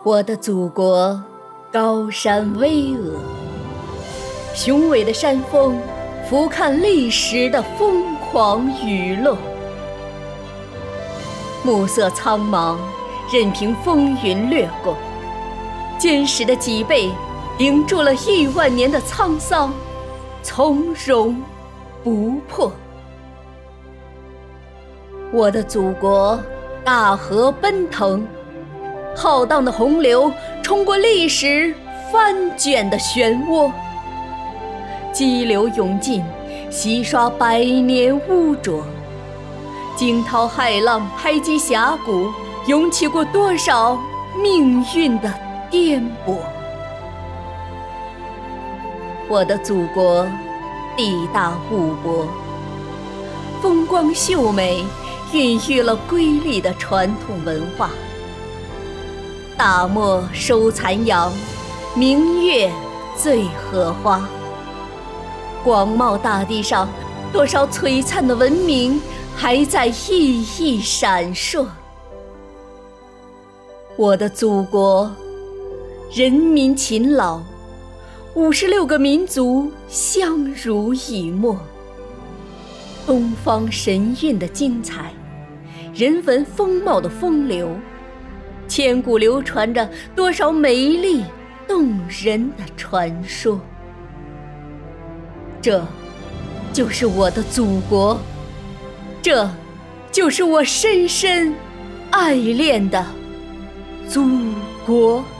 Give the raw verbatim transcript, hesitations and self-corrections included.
我的祖国高山巍峨，雄伟的山峰俯瞰历史的疯狂雨落，暮色苍茫，任凭风云掠过，坚实的脊背顶住了亿万年的沧桑，从容不迫。我的祖国大河奔腾，浩荡的洪流冲过历史翻卷的漩涡，激流勇进，洗刷百年污浊，惊涛骇浪拍击峡谷，涌起过多少命运的颠簸。我的祖国地大物博，风光秀美，孕育了瑰丽的传统文化。大漠收残阳，明月醉荷花。广袤大地上，多少璀璨的文明还在熠熠闪烁。我的祖国，人民勤劳，五十六个民族相濡以沫。东方神韵的精彩，人文风貌的风流，千古流传着多少美丽动人的传说。这就是我的祖国，这就是我深深爱恋的祖国。